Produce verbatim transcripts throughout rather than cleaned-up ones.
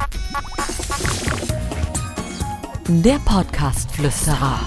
Der Podcast-Flüsterer.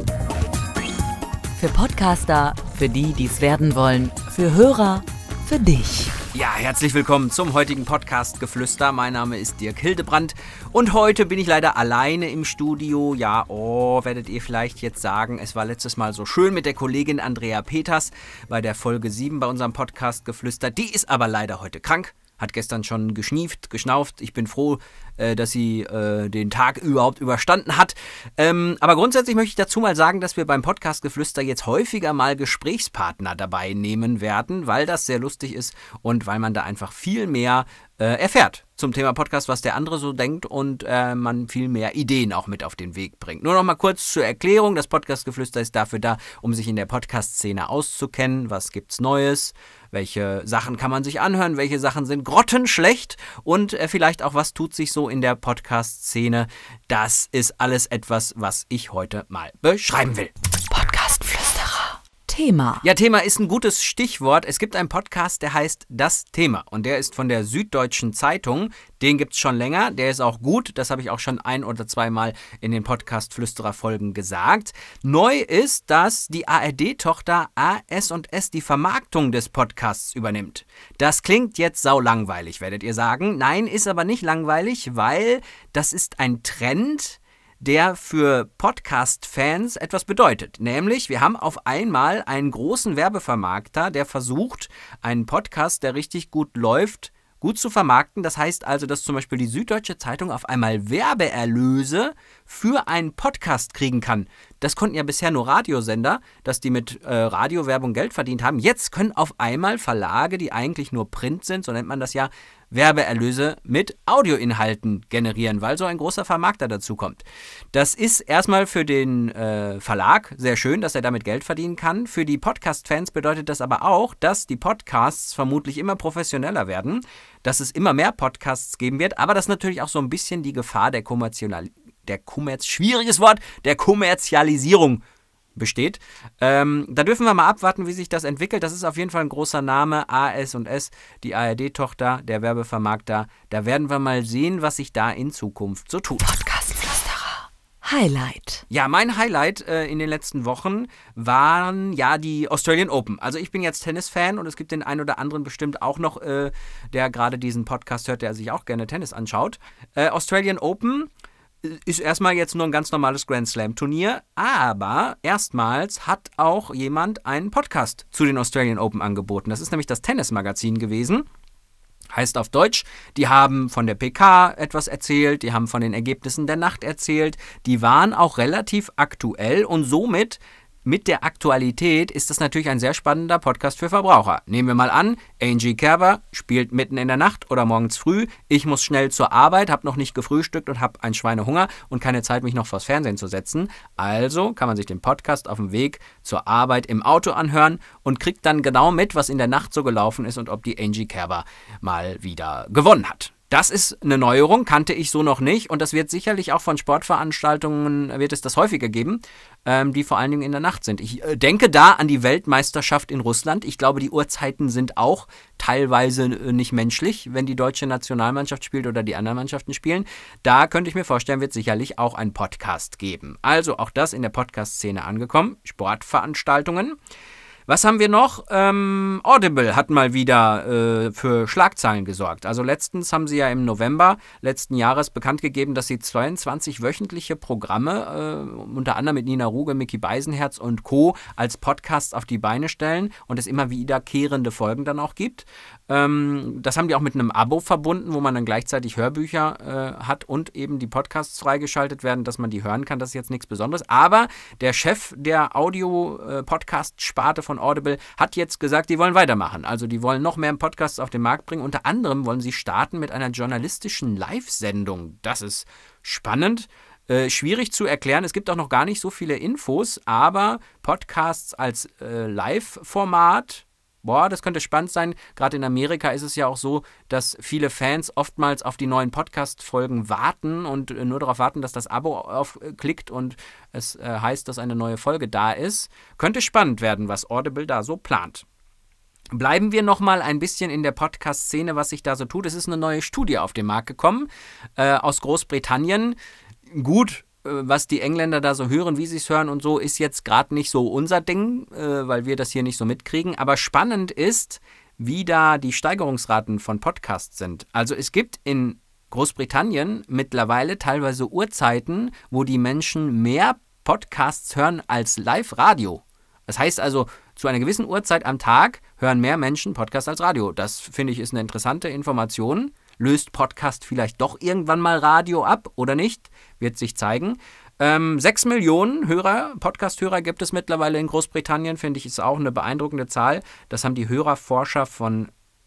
Für Podcaster, für die, die es werden wollen, für Hörer, für dich. Ja, herzlich willkommen zum heutigen Podcast-Geflüster. Mein Name ist Dirk Hildebrandt und heute bin ich leider alleine im Studio. Ja, oh, werdet ihr vielleicht jetzt sagen, es war letztes Mal so schön mit der Kollegin Andrea Peters bei der Folge sieben bei unserem Podcast-Geflüster. Die ist aber leider heute krank. Hat gestern schon geschnieft, geschnauft. Ich bin froh, äh, dass sie äh, den Tag überhaupt überstanden hat. Ähm, aber grundsätzlich möchte ich dazu mal sagen, dass wir beim Podcast-Geflüster jetzt häufiger mal Gesprächspartner dabei nehmen werden, weil das sehr lustig ist und weil man da einfach viel mehr äh, erfährt zum Thema Podcast, was der andere so denkt und äh, man viel mehr Ideen auch mit auf den Weg bringt. Nur noch mal kurz zur Erklärung. Das Podcast-Geflüster ist dafür da, um sich in der Podcast-Szene auszukennen. Was gibt's Neues? Welche Sachen kann man sich anhören? Welche Sachen sind grottenschlecht? Und äh, vielleicht auch, was tut sich so in der Podcast-Szene? Das ist alles etwas, was ich heute mal beschreiben will. Podcast-Flüsterer. Thema. Ja, Thema ist ein gutes Stichwort. Es gibt einen Podcast, der heißt Das Thema. Und der ist von der Süddeutschen Zeitung. Den gibt es schon länger. Der ist auch gut. Das habe ich auch schon ein- oder zweimal in den Podcast-Flüsterer-Folgen gesagt. Neu ist, dass die A R D-Tochter A S und S die Vermarktung des Podcasts übernimmt. Das klingt jetzt saulangweilig, werdet ihr sagen. Nein, ist aber nicht langweilig, weil das ist ein Trend, der für Podcast-Fans etwas bedeutet. Nämlich, wir haben auf einmal einen großen Werbevermarkter, der versucht, einen Podcast, der richtig gut läuft, gut zu vermarkten. Das heißt also, dass zum Beispiel die Süddeutsche Zeitung auf einmal Werbeerlöse für einen Podcast kriegen kann. Das konnten ja bisher nur Radiosender, dass die mit äh, Radiowerbung Geld verdient haben. Jetzt können auf einmal Verlage, die eigentlich nur Print sind, so nennt man das ja, Werbeerlöse mit Audioinhalten generieren, weil so ein großer Vermarkter dazu kommt. Das ist erstmal für den äh, Verlag sehr schön, dass er damit Geld verdienen kann. Für die Podcast-Fans bedeutet das aber auch, dass die Podcasts vermutlich immer professioneller werden, dass es immer mehr Podcasts geben wird, aber dass natürlich auch so ein bisschen die Gefahr der Kommerzial- der Kommerz- schwieriges Wort, der Kommerzialisierung besteht. Ähm, da dürfen wir mal abwarten, wie sich das entwickelt. Das ist auf jeden Fall ein großer Name, A S und S, die A R D-Tochter, der Werbevermarkter. Da werden wir mal sehen, was sich da in Zukunft so tut. Podcast-Flüsterer. Highlight. Ja, mein Highlight äh, in den letzten Wochen waren ja die Australian Open. Also ich bin jetzt Tennis-Fan und es gibt den einen oder anderen bestimmt auch noch, äh, der gerade diesen Podcast hört, der sich auch gerne Tennis anschaut. Äh, Australian Open ist erstmal jetzt nur ein ganz normales Grand Slam-Turnier, aber erstmals hat auch jemand einen Podcast zu den Australian Open angeboten. Das ist nämlich das Tennis-Magazin gewesen. Heißt auf Deutsch, die haben von der P K etwas erzählt, die haben von den Ergebnissen der Nacht erzählt, die waren auch relativ aktuell und somit mit der Aktualität ist das natürlich ein sehr spannender Podcast für Verbraucher. Nehmen wir mal an, Angie Kerber spielt mitten in der Nacht oder morgens früh. Ich muss schnell zur Arbeit, habe noch nicht gefrühstückt und habe einen Schweinehunger und keine Zeit, mich noch vors Fernsehen zu setzen. Also kann man sich den Podcast auf dem Weg zur Arbeit im Auto anhören und kriegt dann genau mit, was in der Nacht so gelaufen ist und ob die Angie Kerber mal wieder gewonnen hat. Das ist eine Neuerung, kannte ich so noch nicht und das wird sicherlich auch von Sportveranstaltungen, wird es das häufiger geben, ähm, die vor allen Dingen in der Nacht sind. Ich äh, denke da an die Weltmeisterschaft in Russland. Ich glaube, die Uhrzeiten sind auch teilweise äh, nicht menschlich, wenn die deutsche Nationalmannschaft spielt oder die anderen Mannschaften spielen. Da könnte ich mir vorstellen, wird sicherlich auch ein Podcast geben. Also auch das in der Podcast-Szene angekommen, Sportveranstaltungen. Was haben wir noch? Ähm, Audible hat mal wieder äh, für Schlagzeilen gesorgt. Also letztens haben sie ja im November letzten Jahres bekannt gegeben, dass sie zweiundzwanzig wöchentliche Programme, äh, unter anderem mit Nina Ruge, Micky Beisenherz und Co. als Podcasts auf die Beine stellen und es immer wiederkehrende Folgen dann auch gibt. Ähm, das haben die auch mit einem Abo verbunden, wo man dann gleichzeitig Hörbücher äh, hat und eben die Podcasts freigeschaltet werden, dass man die hören kann. Das ist jetzt nichts Besonderes. Aber der Chef der Audio-Podcast-Sparte von Audible hat jetzt gesagt, die wollen weitermachen. Also die wollen noch mehr Podcasts auf den Markt bringen. Unter anderem wollen sie starten mit einer journalistischen Live-Sendung. Das ist spannend. Äh, schwierig zu erklären. Es gibt auch noch gar nicht so viele Infos, aber Podcasts als äh, Live-Format, boah, das könnte spannend sein. Gerade in Amerika ist es ja auch so, dass viele Fans oftmals auf die neuen Podcast-Folgen warten und äh, nur darauf warten, dass das Abo aufklickt und es äh, heißt, dass eine neue Folge da ist. Könnte spannend werden, was Audible da so plant. Bleiben wir nochmal ein bisschen in der Podcast-Szene, was sich da so tut. Es ist eine neue Studie auf den Markt gekommen äh, aus Großbritannien. Gut, äh, was die Engländer da so hören, wie sie es hören und so, ist jetzt gerade nicht so unser Ding, äh, weil wir das hier nicht so mitkriegen. Aber spannend ist, wie da die Steigerungsraten von Podcasts sind. Also es gibt in Großbritannien mittlerweile teilweise Uhrzeiten, wo die Menschen mehr Podcasts hören als Live-Radio. Das heißt also, zu einer gewissen Uhrzeit am Tag hören mehr Menschen Podcast als Radio. Das, finde ich, ist eine interessante Information. Löst Podcast vielleicht doch irgendwann mal Radio ab oder nicht? Wird sich zeigen. Ähm, sechs Millionen Hörer, Podcast-Hörer gibt es mittlerweile in Großbritannien, finde ich, ist auch eine beeindruckende Zahl. Das haben die Hörerforscher von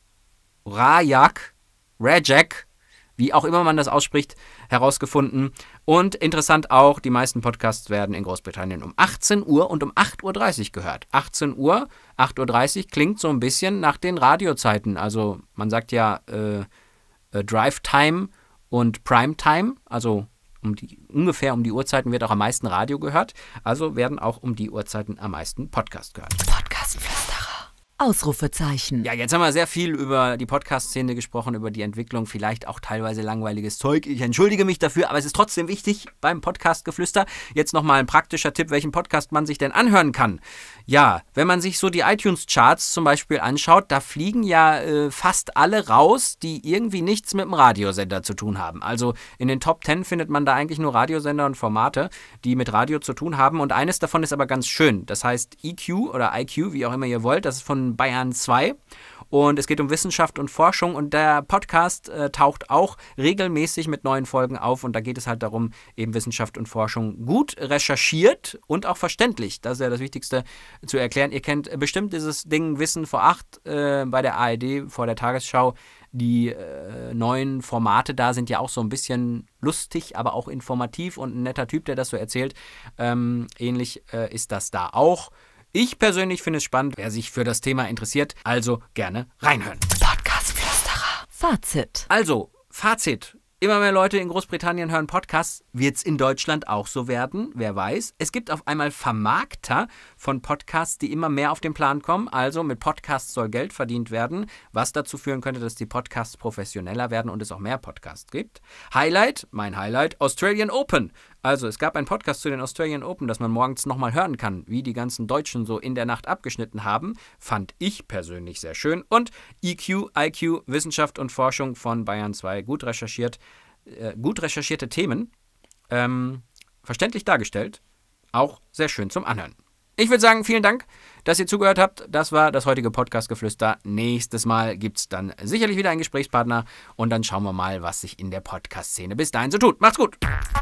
Rajak, Rajak, wie auch immer man das ausspricht, herausgefunden. Und interessant auch, die meisten Podcasts werden in Großbritannien um achtzehn Uhr und um acht Uhr dreißig gehört. achtzehn Uhr, acht Uhr dreißig klingt so ein bisschen nach den Radiozeiten. Also man sagt ja äh, äh, Drive Time und Prime Time, also um die, ungefähr um die Uhrzeiten wird auch am meisten Radio gehört. Also werden auch um die Uhrzeiten am meisten Podcast gehört. Podcastflüsterer. Ausrufezeichen. Ja, jetzt haben wir sehr viel über die Podcast-Szene gesprochen, über die Entwicklung, vielleicht auch teilweise langweiliges Zeug. Ich entschuldige mich dafür, aber es ist trotzdem wichtig beim Podcast-Geflüster. Jetzt nochmal ein praktischer Tipp, welchen Podcast man sich denn anhören kann. Ja, wenn man sich so die iTunes-Charts zum Beispiel anschaut, da fliegen ja äh, fast alle raus, die irgendwie nichts mit dem Radiosender zu tun haben. Also in den Top Ten findet man da eigentlich nur Radiosender und Formate, die mit Radio zu tun haben. Und eines davon ist aber ganz schön. Das heißt E Q oder I Q, wie auch immer ihr wollt. Das ist von Bayern zwei und es geht um Wissenschaft und Forschung und der Podcast äh, taucht auch regelmäßig mit neuen Folgen auf und da geht es halt darum, eben Wissenschaft und Forschung gut recherchiert und auch verständlich, das ist ja das Wichtigste zu erklären. Ihr kennt bestimmt dieses Ding Wissen vor acht äh, bei der A R D vor der Tagesschau. Die äh, neuen Formate da sind ja auch so ein bisschen lustig, aber auch informativ und ein netter Typ, der das so erzählt. Ähm, ähnlich äh, ist das da auch. Ich persönlich finde es spannend, wer sich für das Thema interessiert, also gerne reinhören. Podcastflüsterer. Fazit. Also, Fazit. Immer mehr Leute in Großbritannien hören Podcasts. Wird es in Deutschland auch so werden? Wer weiß. Es gibt auf einmal Vermarkter von Podcasts, die immer mehr auf den Plan kommen. Also mit Podcasts soll Geld verdient werden, was dazu führen könnte, dass die Podcasts professioneller werden und es auch mehr Podcasts gibt. Highlight, mein Highlight, Australian Open. Also es gab einen Podcast zu den Australian Open, dass man morgens nochmal hören kann, wie die ganzen Deutschen so in der Nacht abgeschnitten haben. Fand ich persönlich sehr schön. Und E Q, I Q, Wissenschaft und Forschung von Bayern zwei. Gut recherchiert, äh, gut recherchierte Themen. Ähm, verständlich dargestellt. Auch sehr schön zum Anhören. Ich würde sagen, vielen Dank, dass ihr zugehört habt. Das war das heutige Podcast-Geflüster. Nächstes Mal gibt es dann sicherlich wieder einen Gesprächspartner und dann schauen wir mal, was sich in der Podcast-Szene bis dahin so tut. Macht's gut!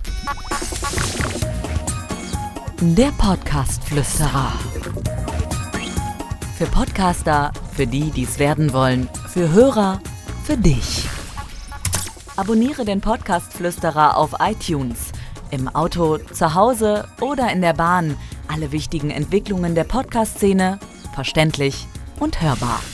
Der Podcast-Flüsterer. Für Podcaster, für die, die es werden wollen, für Hörer, für dich. Abonniere den Podcast-Flüsterer auf iTunes, im Auto, zu Hause oder in der Bahn. Alle wichtigen Entwicklungen der Podcast-Szene verständlich und hörbar.